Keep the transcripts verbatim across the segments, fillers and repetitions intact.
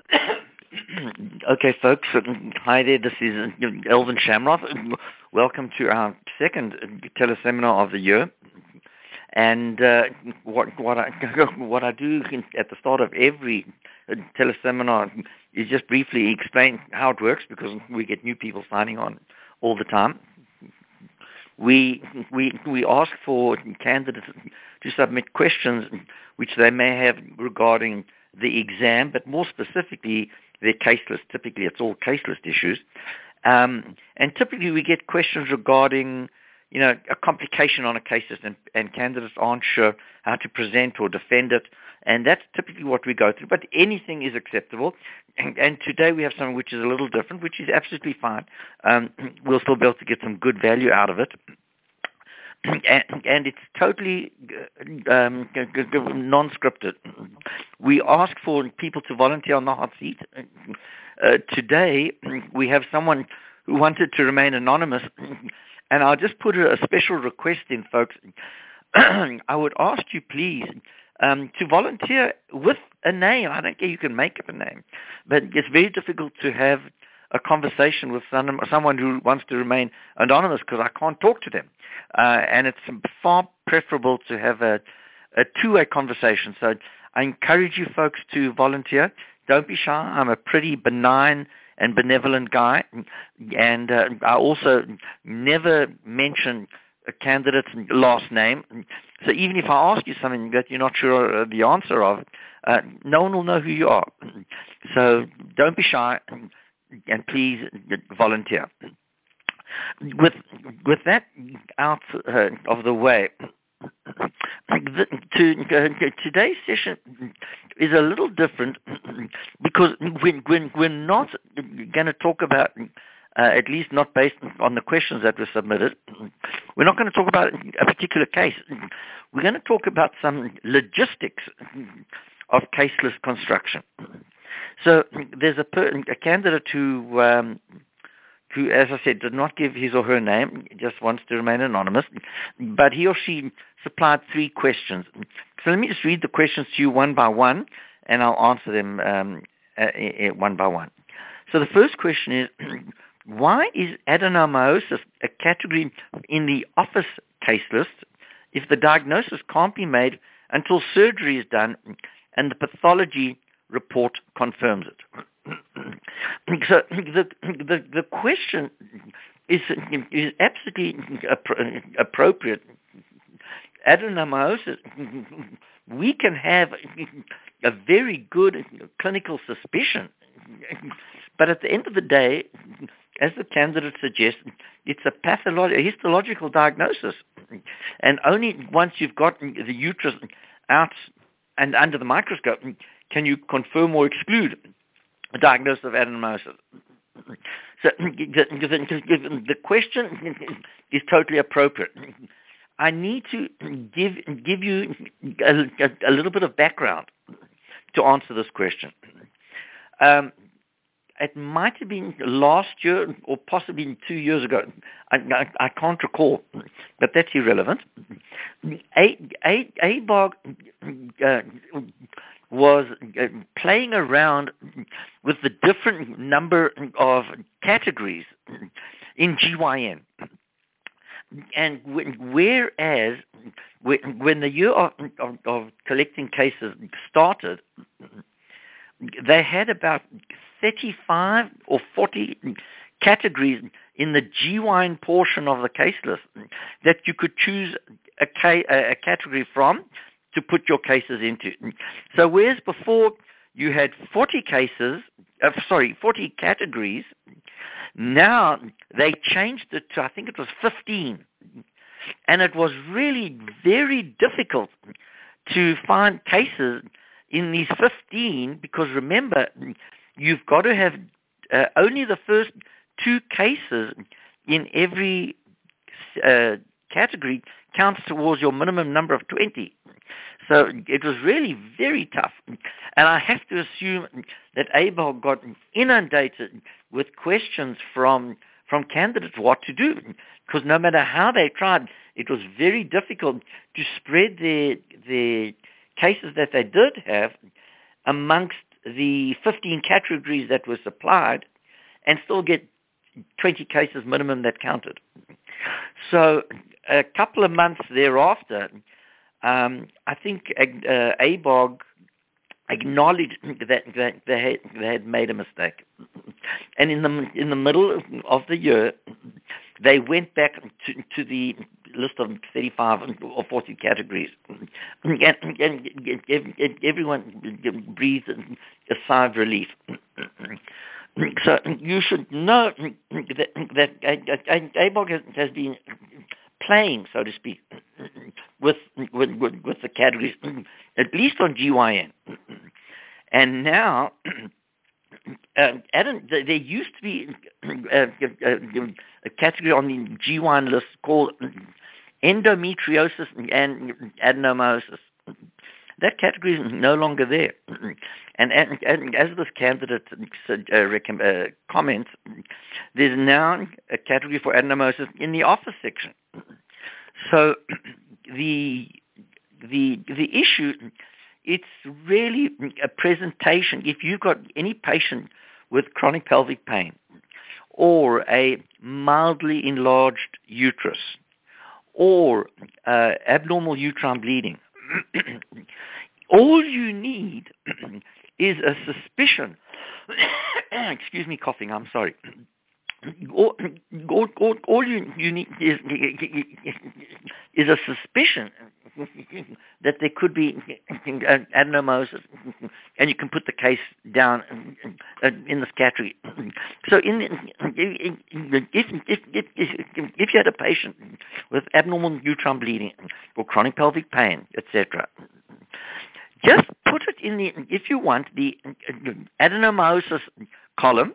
Okay, folks. Hi there. This is Elvin Shamroth. Welcome to our second teleseminar of the year. And uh, what what I what I do at the start of every teleseminar is just briefly explain how it works, because we get new people signing on all the time. We we we ask for candidates to submit questions which they may have regarding the exam, but more specifically their case list. Typically, it's all case list issues, um, and typically we get questions regarding, you know, a complication on a case list, and, and candidates aren't sure how to present or defend it, and that's typically what we go through. But anything is acceptable, and, and today we have something which is a little different, which is absolutely fine. Um, we'll still be able to get some good value out of it. And, and it's totally um, non-scripted. We ask for people to volunteer on the hot seat. Uh, today, we have someone who wanted to remain anonymous, and I'll just put a special request in, folks. I would ask you, please, um, to volunteer with a name. I don't care, you can make up a name, but it's very difficult to have a conversation with some, someone who wants to remain anonymous, because I can't talk to them. Uh, and it's far preferable to have a, a two-way conversation. So I encourage you folks to volunteer. Don't be shy. I'm a pretty benign and benevolent guy. And uh, I also never mention a candidate's last name. So even if I ask you something that you're not sure the answer of, uh, no one will know who you are. So don't be shy, and please volunteer. With with that out uh, of the way, the, to, uh, today's session is a little different, because we're, we're, we're not going to talk about, uh, at least not based on the questions that were submitted, we're not going to talk about a particular case. We're going to talk about some logistics of case list construction. So there's a, per, a candidate who, um, who, as I said, did not give his or her name, just wants to remain anonymous, but he or she supplied three questions. So let me just read the questions to you one by one, and I'll answer them um, uh, uh, one by one. So the first question is, why is adenomyosis a category in the office case list if the diagnosis can't be made until surgery is done and the pathology report confirms it? So the, the the question is is absolutely appropriate. Adenomyosis, we can have a very good clinical suspicion, but at the end of the day, as the candidate suggests, it's a pathological, a histological diagnosis, and only once you've got the uterus out and under the microscope can you confirm or exclude a diagnosis of adenomyosis. So the, the, the question is totally appropriate. I need to give give you a, a, a little bit of background to answer this question. Um, it might have been last year or possibly two years ago. I, I, I can't recall, but that's irrelevant. A, A, A B O G uh, was uh, playing around with the different number of categories in G Y N. And whereas when the year of, of, of collecting cases started, they had about thirty-five or forty categories in the G Y N portion of the case list that you could choose a, ca- a category from to put your cases into. So whereas before you had forty cases, uh, sorry, forty categories, now they changed it to, I think it was fifteen. And it was really very difficult to find cases in these fifteen, because remember, you've got to have uh, only the first two cases in every uh, category counts towards your minimum number of twenty. So it was really very tough. And I have to assume that A B O G got inundated with questions from from candidates what to do, because no matter how they tried, it was very difficult to spread the the cases that they did have amongst the fifteen categories that were supplied and still get twenty cases minimum that counted. So a couple of months thereafter, um, I think uh, A B O G acknowledged that, that they, had, they had made a mistake. And in the in the middle of the year, they went back to, to the list of thirty-five or forty categories. And, and, and everyone breathed a sigh of relief. So you should know that, that A B O G has, has been playing, so to speak, with, with, with the categories, at least on G Y N. And now, uh, Adam, there used to be a, a, a category on the G Y N list called endometriosis and adenomyosis. That category is no longer there. And, and, and as this candidate uh, recom- uh, comments, there's now a category for adenomyosis in the office section. So the the the issue, it's really a presentation. If you've got any patient with chronic pelvic pain or a mildly enlarged uterus or uh, abnormal uterine bleeding, all you need is a suspicion. Excuse me, coughing. I'm sorry. All, all, all, all you, you need is, is a suspicion that there could be adenomyosis, and you can put the case down in this category. So, in if if if if you had a patient with abnormal uterine bleeding or chronic pelvic pain, et cetera, just put it in the, if you want, the adenomyosis column,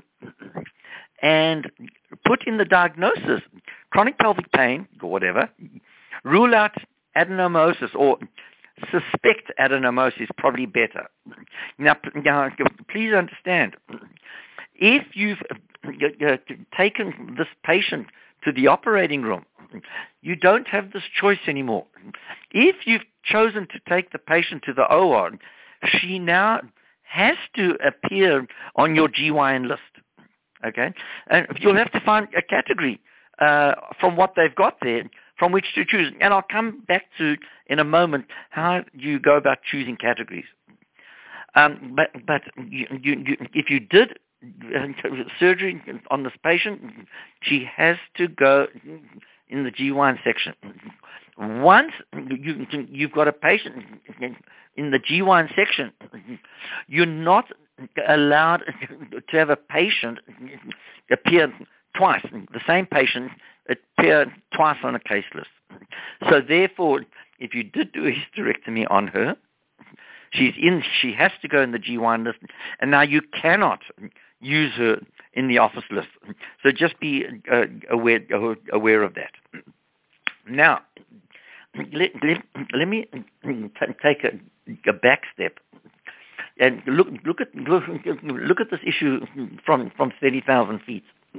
and put in the diagnosis chronic pelvic pain or whatever, rule out adenomyosis or suspect adenomyosis, probably better. Now, now please understand, if you've uh, taken this patient to the operating room, you don't have this choice anymore. If you've chosen to take the patient to the O R, she now has to appear on your G Y N list. Okay, and you'll have to find a category uh, from what they've got there from which to choose. And I'll come back to in a moment how you go about choosing categories. Um, but but you, you, you, if you did surgery on this patient, she has to go in the G Y N section. Once you, you've got a patient in the G Y N section, you're not allowed to have a patient appear twice, the same patient appear twice on a case list. So therefore, if you did do a hysterectomy on her, she's in, she has to go in the G Y N list, and now you cannot use her in the office list. So just be uh, aware, aware of that. Now, let, let, let me t- take a, a back step and look look at look, look at this issue from from thirty thousand feet.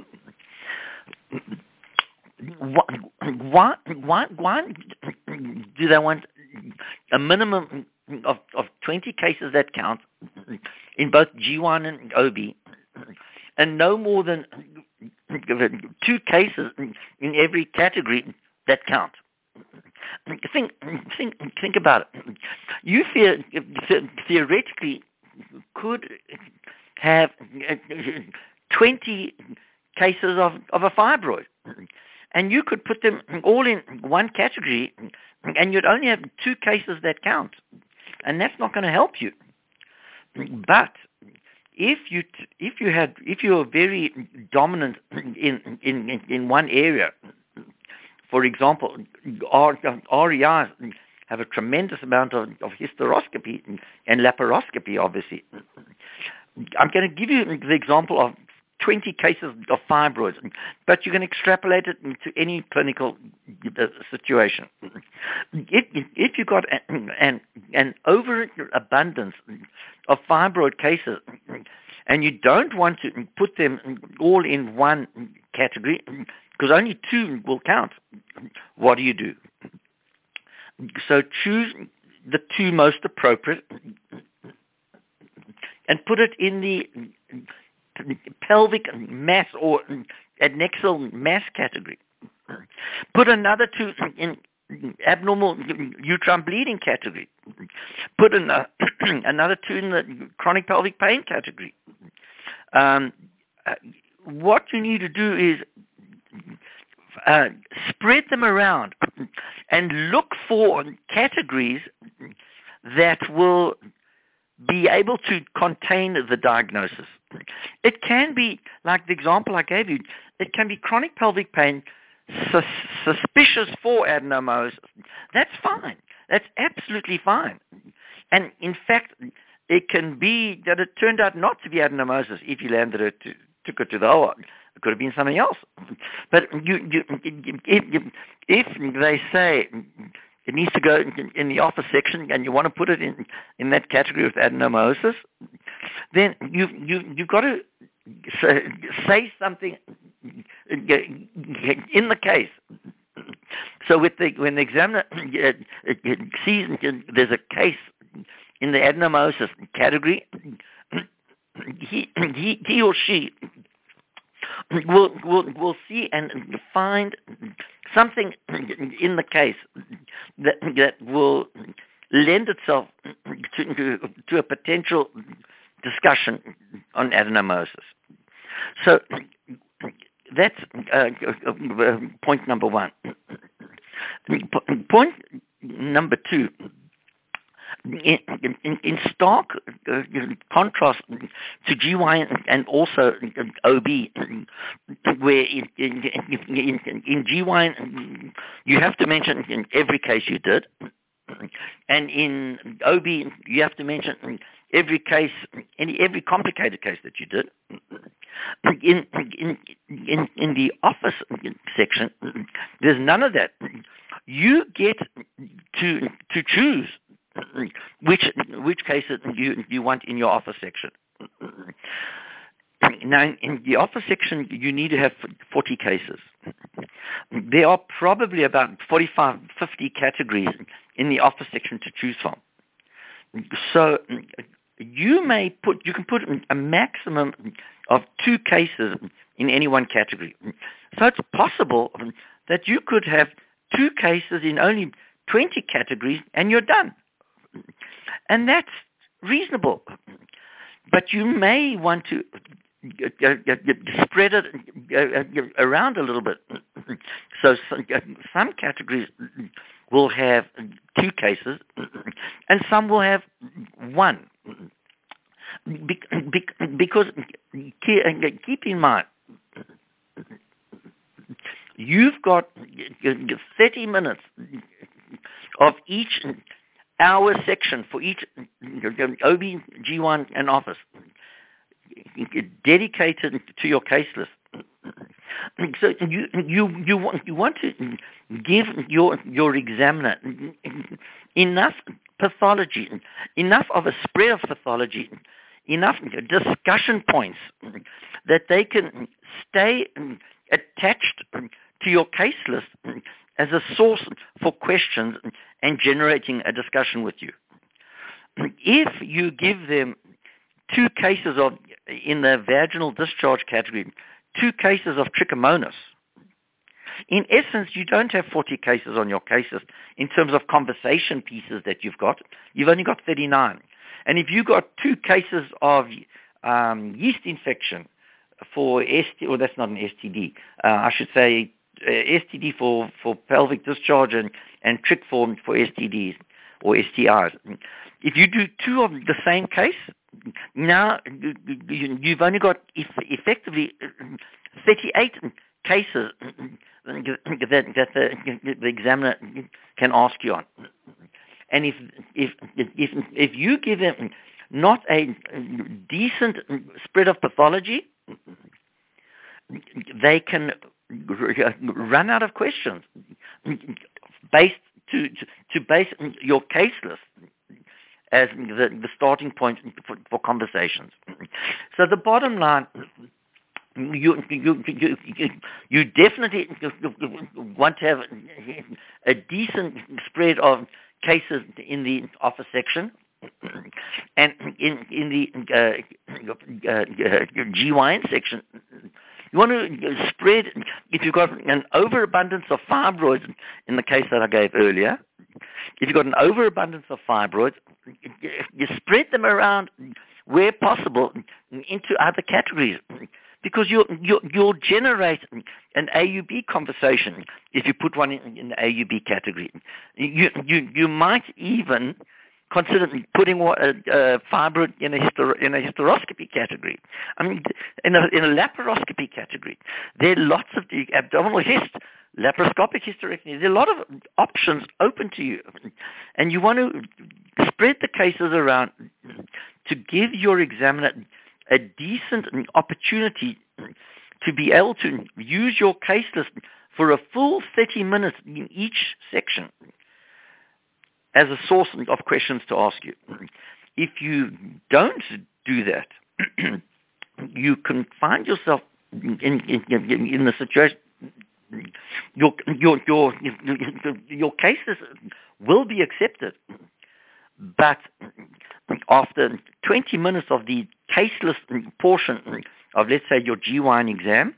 Why why why do they want a minimum of of twenty cases that count in both G Y N and O B, and no more than two cases in every category that count? Think, think, think about it. You the, theoretically could have twenty cases of, of a fibroid, and you could put them all in one category, and you'd only have two cases that count, and that's not going to help you. But if you if you had if you are very dominant in in in one area. For example, R E Is have a tremendous amount of, of hysteroscopy and laparoscopy, obviously. I'm going to give you the example of twenty cases of fibroids, but you can extrapolate it into any clinical situation. If, if you've got an, an, an overabundance of fibroid cases, and you don't want to put them all in one category, because only two will count, what do you do? So choose the two most appropriate and put it in the pelvic mass or adnexal mass category. Put another two in abnormal uterine bleeding category. Put another, another two in the chronic pelvic pain category. Um, uh, what you need to do is uh, spread them around and look for categories that will be able to contain the diagnosis. It can be, like the example I gave you, it can be chronic pelvic pain sus- suspicious for adenomyosis. That's fine. That's absolutely fine. And in fact, it can be that it turned out not to be adenomyosis if you landed it, to, took it to the O R. It could have been something else. But you, you, if, if they say it needs to go in the office section and you want to put it in, in that category with adenomyosis, then you, you, you've got to say, say something in the case. So with the, when the examiner sees there's a case in the adenomyosis category, he, he, he or she will, will, will see and find something in the case that, that will lend itself to, to a potential discussion on adenomyosis. So that's uh, point number one. Point number two. In, in, in stark uh, contrast to G Y N and also O B, where in, in, in, in G Y N you have to mention in every case you did, and in O B you have to mention every case, any every complicated case that you did. In in in, in the office section, there's none of that. You get to to choose which which cases you you want in your office section. Now, in the office section, you need to have forty cases. There are probably about forty-five, fifty categories in the office section to choose from. So you may put you can put a maximum of two cases in any one category. So it's possible that you could have two cases in only twenty categories and you're done. And that's reasonable. But you may want to spread it around a little bit. So some categories will have two cases and some will have one. Because keep in mind, you've got thirty minutes of each hour section for each O B G Y N and office dedicated to your case list. So you you you want you want to give your your examiner enough pathology, enough of a spread of pathology, enough discussion points that they can stay attached to your case list as a source for questions and generating a discussion with you. If you give them two cases of, in the vaginal discharge category, two cases of trichomonas, in essence, you don't have forty cases on your cases in terms of conversation pieces that you've got. You've only got thirty-nine. And if you've got two cases of um, yeast infection for S T D, or that's not an S T D, uh, I should say uh, S T D for, for pelvic discharge and, and trick for, for S T Ds or S T Is. If you do two of the same case, now you've only got effectively thirty-eight cases that, that the, the examiner can ask you on. And if if if if you give them not a decent spread of pathology, they can run out of questions based to to, to base your case list as the, the starting point for, for conversations. So the bottom line, you you you you definitely want to have a decent spread of cases in the office section. And in, in the uh, uh, uh, G Y N section, you want to spread, if you've got an overabundance of fibroids, in the case that I gave earlier, if you've got an overabundance of fibroids, you spread them around where possible into other categories, because you'll, you'll, you'll generate an A U B conversation if you put one in, in the A U B category. You, you, you might even consider putting a, a fibroid in a, hyster, in a hysteroscopy category. I mean, in a, in a laparoscopy category. There are lots of the abdominal hyst, laparoscopic hysterectomy. There are a lot of options open to you. And you want to spread the cases around to give your examiner a decent opportunity to be able to use your case list for a full thirty minutes in each section as a source of questions to ask you. If you don't do that, you can find yourself in, in, in, in the situation, your, your, your, your cases will be accepted, but after twenty minutes of the case list portion of, let's say, your G Y N exam,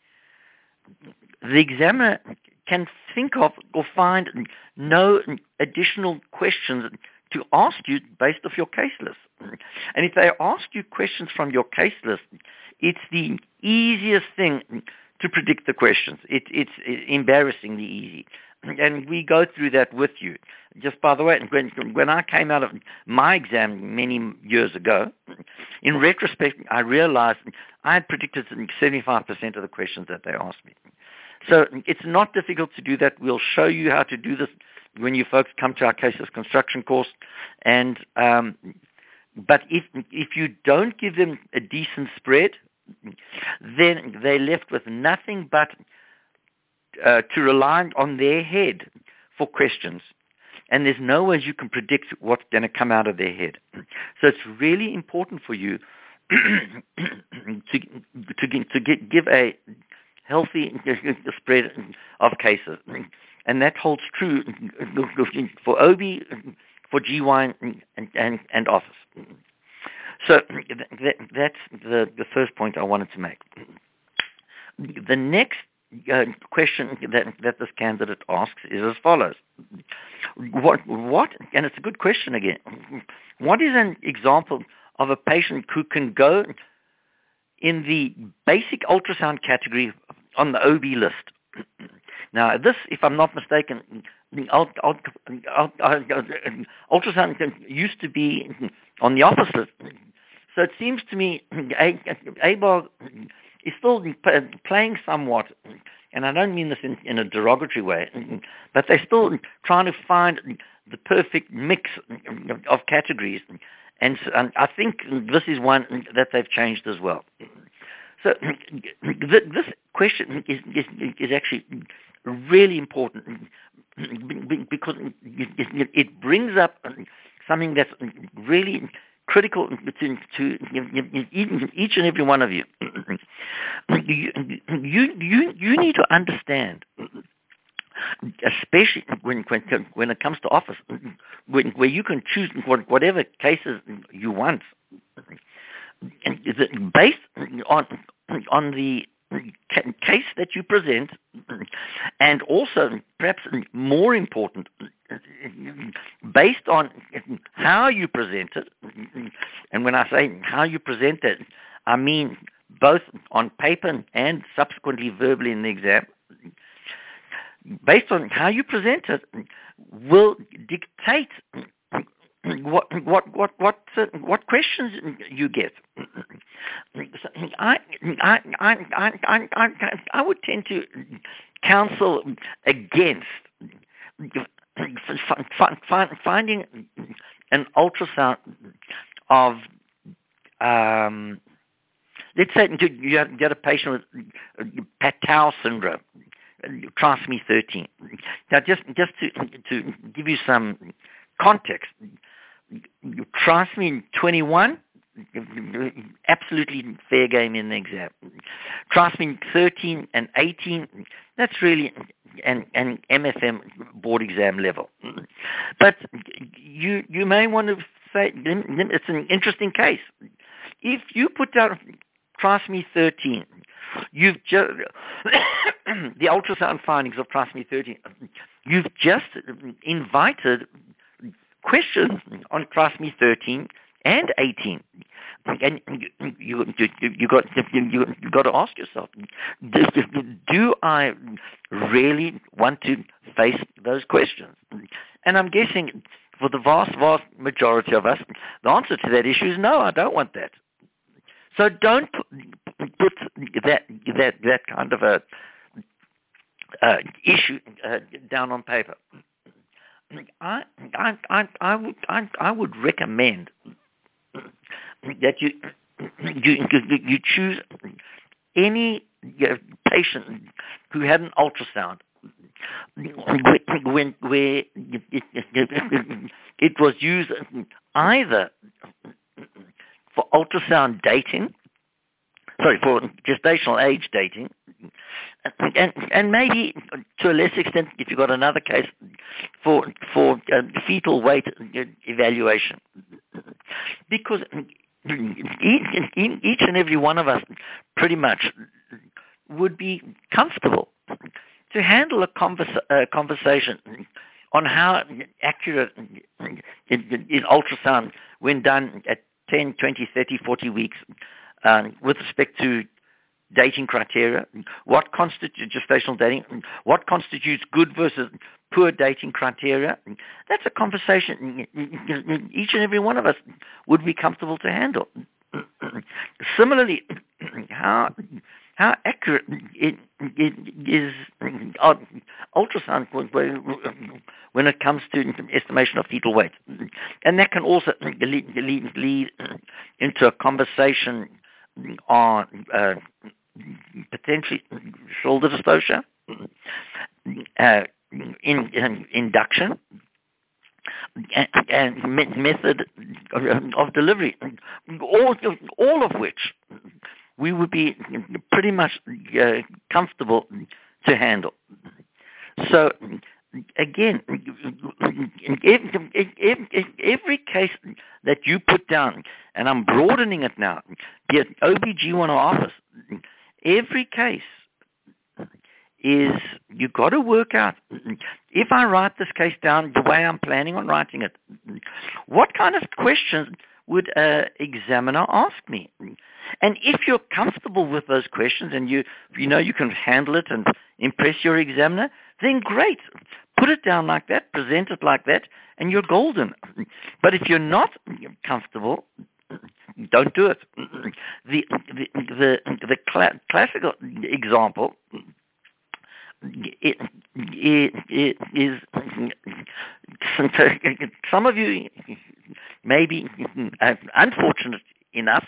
the examiner can think of or find no additional questions to ask you based off your case list. And if they ask you questions from your case list, it's the easiest thing to predict the questions. It, it's embarrassingly easy. And we go through that with you. Just by the way, when, when I came out of my exam many years ago, in retrospect, I realized I had predicted seventy-five percent of the questions that they asked me. So it's not difficult to do that. We'll show you how to do this when you folks come to our cases construction course. And um, but if if you don't give them a decent spread, then they're left with nothing but uh, to rely on their head for questions. And there's no way you can predict what's going to come out of their head. So it's really important for you to to to get, give a healthy spread of cases, and that holds true for O B, for G Y N, and, and, and office. So that, that's the, the first point I wanted to make. The next uh, question that, that this candidate asks is as follows. What, what, and it's a good question again, what is an example of a patient who can go in the basic ultrasound category on the O B list? Now, this, if I'm not mistaken, ultrasound used to be on the office list. So it seems to me A B O G is still playing somewhat, and I don't mean this in, in a derogatory way, but they're still trying to find the perfect mix of categories. And, so, and I think this is one that they've changed as well. So this question is, is, is actually really important because it brings up something that's really critical to, to each and every one of you. You, you, you, you need to understand, especially when, when, when it comes to office, when, where you can choose whatever cases you want, and based on on the case that you present, and also perhaps more important, based on how you present it. And when I say how you present it, I mean both on paper and subsequently verbally in the exam. Based on how you present it, will dictate what what what what uh, what questions you get. I I I I I I would tend to counsel against finding an ultrasound of, um, let's say you had a patient with Patau syndrome, trisomy thirteen. Now, just just to to give you some context, trisomy twenty-one, absolutely fair game in the exam. Trisomy thirteen and eighteen, that's really an, an M F M board exam level. But you you may want to say, it's an interesting case. If you put down trisomy thirteen, you've just, the ultrasound findings of trisomy thirteen, you've just invited questions on trisomy thirteen and eighteen. And you, you, you, you got you, you got to ask yourself: do, do I really want to face those questions? And I'm guessing for the vast, vast majority of us, the answer to that issue is no. I don't want that. So don't put that that that kind of a uh, issue uh, down on paper. I I I I would I, I would recommend that you you you choose any patient who had an ultrasound when where it, it was used either for ultrasound dating, sorry, for gestational age dating, and and maybe to a less extent, if you've got another case, for for uh, fetal weight evaluation, because each and every one of us pretty much would be comfortable to handle a conversa- uh, conversation on how accurate is ultrasound when done at ten, twenty, thirty, forty weeks um, with respect to dating criteria, what constitutes gestational dating, what constitutes good versus poor dating criteria. That's a conversation each and every one of us would be comfortable to handle. Similarly, how how accurate it, it is uh, ultrasound when it comes to estimation of fetal weight. And that can also lead, lead, lead into a conversation on uh, potentially shoulder dystocia, uh, in, in induction, and, and me- method of delivery, all, all of which we would be pretty much uh, comfortable to handle. So, again, every, every case that you put down, and I'm broadening it now, be it O B G Y N or office, every case is, you got to work out, if I write this case down the way I'm planning on writing it, what kind of questions would an examiner ask me? And if you're comfortable with those questions and you you know you can handle it and impress your examiner, then great. Put it down like that, present it like that, and you're golden. But if you're not comfortable, don't do it. The the the, the cl- classical example it, it, it is some of you may be unfortunate enough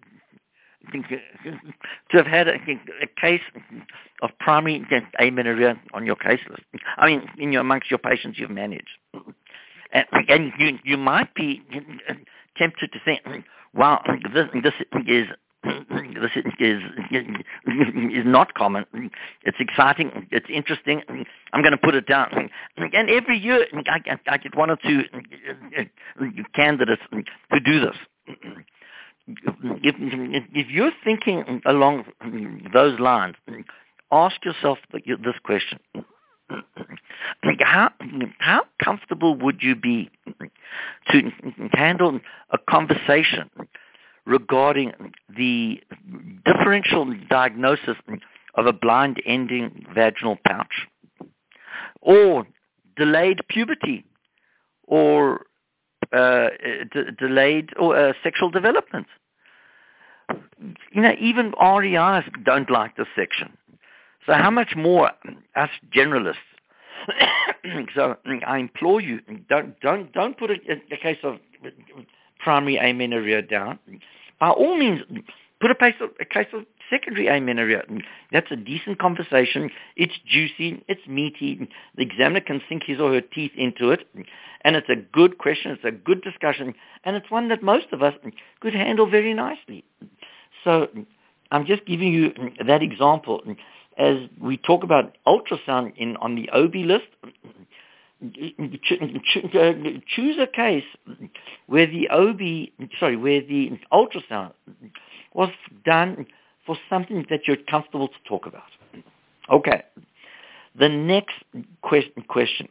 to have had a, a case of primary amenorrhea on your case list. I mean, in your, amongst your patients you've managed. And, and you, you might be tempted to think, wow, this, this is this is, is not common. It's exciting. It's interesting. I'm going to put it down. And every year I, I get one or two candidates who do this. If, if you're thinking along those lines, ask yourself this question. How, how comfortable would you be to handle a conversation regarding the differential diagnosis of a blind-ending vaginal pouch, or delayed puberty, or uh, d- delayed or uh, sexual development? You know, even R E Is don't like this section. So how much more us generalists? So I implore you, don't don't don't put a, a case of primary amenorrhea down. By all means, put a case of, a case of secondary amenorrhea. That's a decent conversation. It's juicy. It's meaty. The examiner can sink his or her teeth into it. And it's a good question. It's a good discussion. And it's one that most of us could handle very nicely. So I'm just giving you that example. As we talk about ultrasound in on the O B list, choose a case where the O B, sorry, where the ultrasound was done for something that you're comfortable to talk about. Okay. The next question, question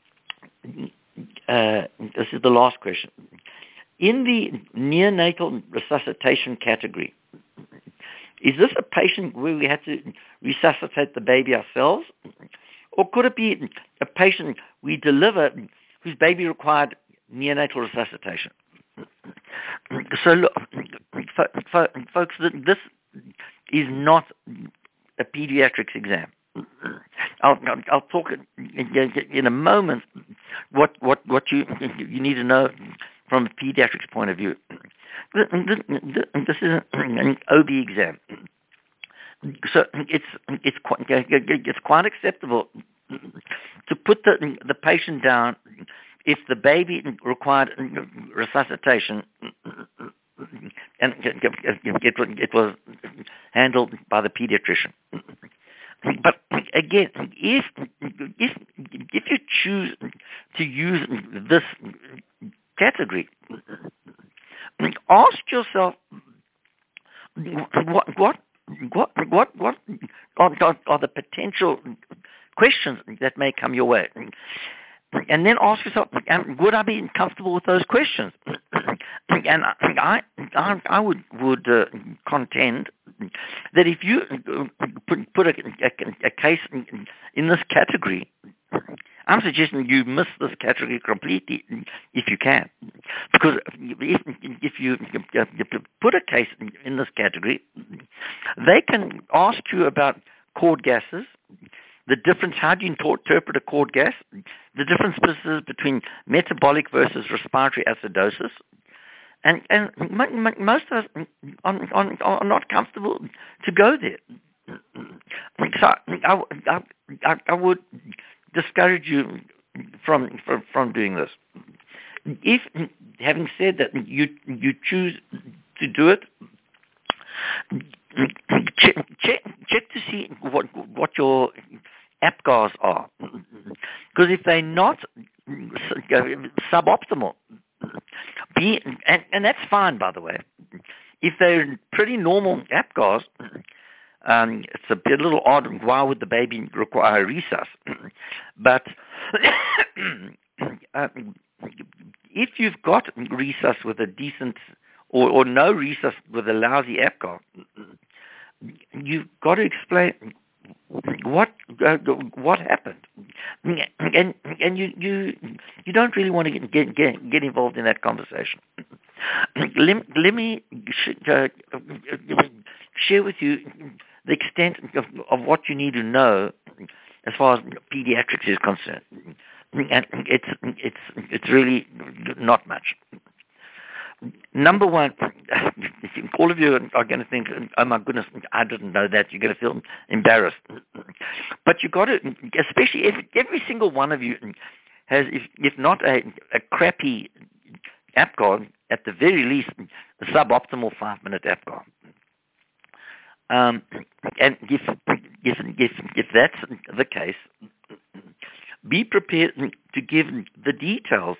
uh, this is the last question. In the neonatal resuscitation category, is this a patient where we had to resuscitate the baby ourselves? Or could it be a patient we deliver whose baby required neonatal resuscitation? So, look, folks, this is not a pediatrics exam. I'll, I'll talk in a moment what what what you you need to know from a pediatrics point of view. This is an O B exam, so it's it's quite it's quite acceptable to put the the patient down if the baby required resuscitation and it, it was handled by the pediatrician. But again, if if if you choose to use this category, ask yourself what what what what what are, are the potential questions that may come your way, and then ask yourself, would I be comfortable with those questions? And I I, I would would uh, contend that if you put, put a, a, a case in, in this category, I'm suggesting you miss this category completely if you can. Because if, if you, you put a case in, in this category, they can ask you about cord gases, the difference, how do you interpret a cord gas, the differences between metabolic versus respiratory acidosis. And, and most of us are, are, are not comfortable to go there. So I, I, I would discourage you from, from from doing this. If, having said that, you you choose to do it, check check, check to see what what your APGARs are, because if they're not suboptimal, be and, and that's fine, by the way. If they're pretty normal APGARs, Um, it's a bit a little odd. Why would the baby require resus? But uh, if you've got resus with a decent, or, or no resus with a lousy APGAR, you've got to explain what uh, what happened, and and you you you don't really want to get get, get involved in that conversation. Let, let me sh- uh, share with you the extent of, of what you need to know as far as pediatrics is concerned, and it's it's it's really not much. Number one, all of you are going to think, "Oh my goodness, I didn't know that." You're going to feel embarrassed, but you got to, especially if every single one of you has, if, if not a, a crappy APGAR, at the very least, a suboptimal five-minute APGAR. Um, and if, if, if, if that's the case, be prepared to give the details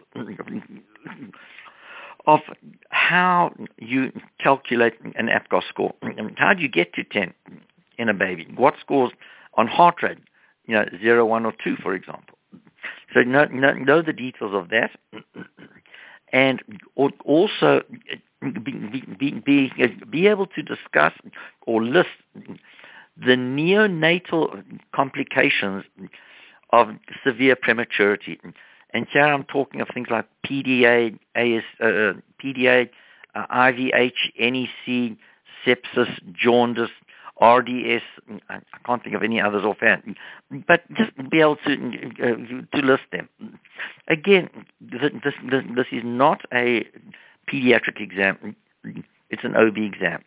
of how you calculate an APGAR score. How do you get to ten in a baby? What scores on heart rate? You know, zero, one, or two, for example. So know, know, know the details of that. And also be, be, be, be able to discuss or list the neonatal complications of severe prematurity. And here I'm talking of things like P D A, A S, uh, P D A, uh, I V H, N E C, sepsis, jaundice, R D S. I can't think of any others offhand, but just be able to uh, to list them. Again, this, this this is not a pediatric exam; it's an O B exam.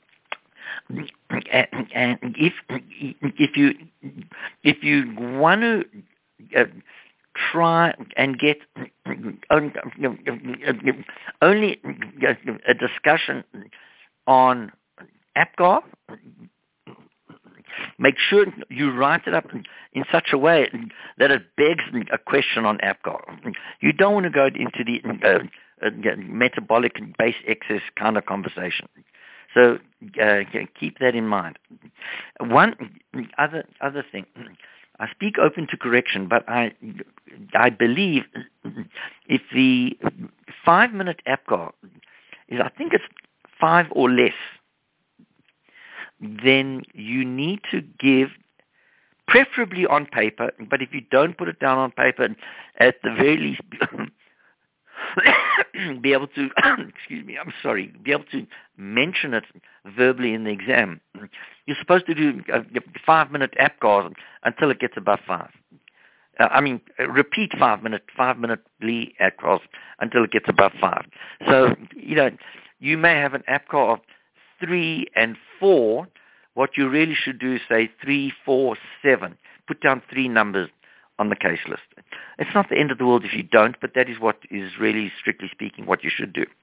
And, and if if you if you want to uh, try and get only a discussion on APGAR, make sure you write it up in such a way that it begs a question on APGAR. You don't want to go into the uh, uh, metabolic base excess kind of conversation. So uh, keep that in mind. One other other thing, I speak open to correction, but I I believe if the five-minute APGAR is, I think it's five or less, then you need to give, preferably on paper, but if you don't put it down on paper, at the very least, be able to, excuse me, I'm sorry, be able to mention it verbally in the exam. You're supposed to do a five-minute APGAR until it gets above five. Uh, I mean, repeat five-minute, five-minute-ly APGARs until it gets above five. So, you know, you may have an APGAR of three and four. What you really should do is say three, four, seven. Put down three numbers on the case list. It's not the end of the world if you don't, but that is what is really, strictly speaking, what you should do.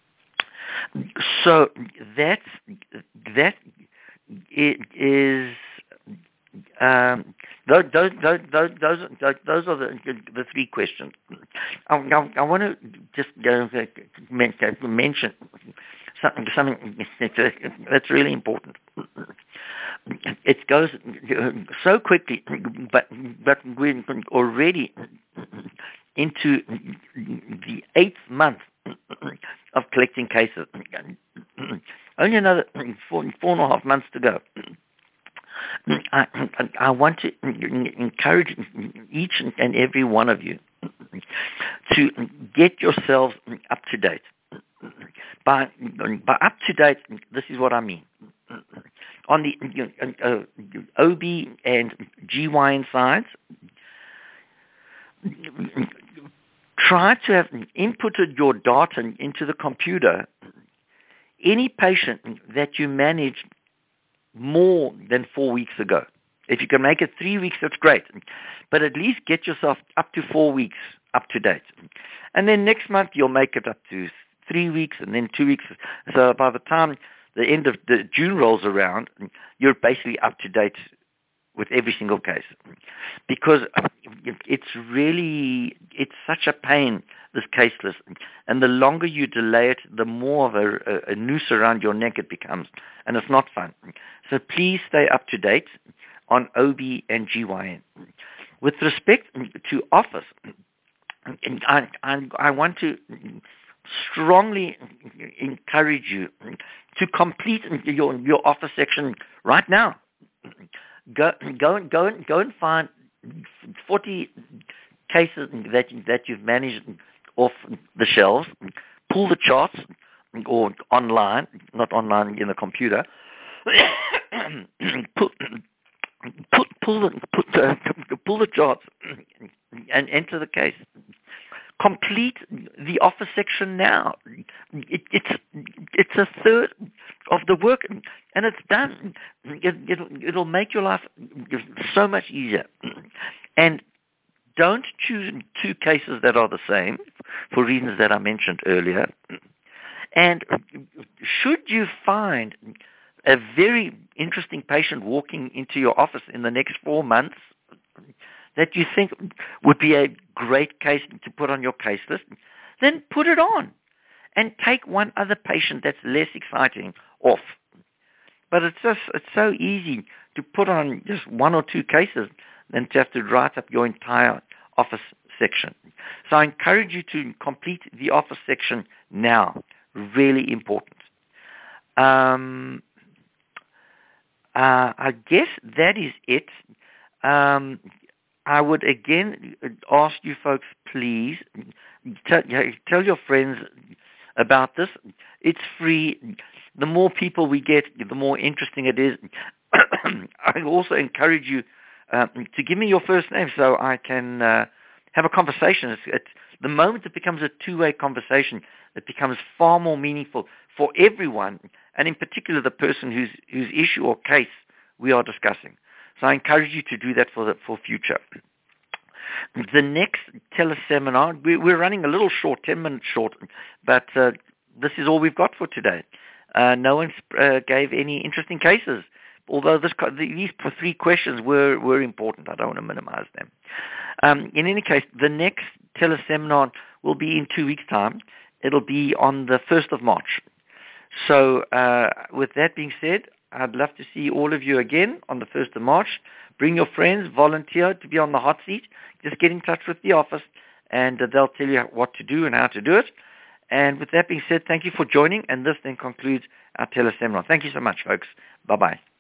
So that's, that is, um, those, those, those, those, those, those are the, the three questions. I, I, I want to just uh, mention something, something that's really important. It goes so quickly, but but we're already into the eighth month of collecting cases. Only another four, four and a half months to go. I, I want to encourage each and every one of you to get yourselves up to date. By, by up to date, this is what I mean. On the uh, O B and G Y N sides, try to have inputted your data into the computer. Any patient that you managed more than four weeks ago. If you can make it three weeks, that's great. But at least get yourself up to four weeks up to date. And then next month, you'll make it up to three weeks and then two weeks. So by the time the end of the June rolls around, you're basically up to date with every single case. Because it's really, it's such a pain, this case list. And the longer you delay it, the more of a, a, a noose around your neck it becomes. And it's not fun. So please stay up to date on O B and G Y N. With respect to office, I, I, I want to strongly encourage you to complete your your office section right now. Go go and go and go and find forty cases that that you've managed off the shelves. Pull the charts or online, not online in the computer. put, put pull the put uh, pull the charts and enter the case. Complete the office section now. It, it's it's a third of the work, and it's done. It, it'll, it'll make your life so much easier. And don't choose two cases that are the same for reasons that I mentioned earlier. And should you find a very interesting patient walking into your office in the next four months that you think would be a great case to put on your case list, then put it on and take one other patient that's less exciting off. But it's just, it's so easy to put on just one or two cases than to have to write up your entire office section. So I encourage you to complete the office section now. Really important. Um, uh, I guess that is it. Um, I would again ask you folks, please, tell, tell your friends about this. It's free. The more people we get, the more interesting it is. I also encourage you uh, to give me your first name so I can uh, have a conversation. It's, it's, the moment it becomes a two-way conversation, it becomes far more meaningful for everyone, and in particular the person whose, whose issue or case we are discussing. So I encourage you to do that for the for future. The next teleseminar, we, we're running a little short, ten minutes short, but uh, this is all we've got for today. Uh, no one uh, gave any interesting cases. although this, these three questions were, were important. I don't want to minimize them. Um, in any case, the next teleseminar will be in two weeks' time. It'll be on the first of March. So uh, with that being said, I'd love to see all of you again on the first of March. Bring your friends, volunteer to be on the hot seat. Just get in touch with the office, and uh, they'll tell you what to do and how to do it. And with that being said, thank you for joining, and this then concludes our teleseminar. Thank you so much, folks. Bye-bye.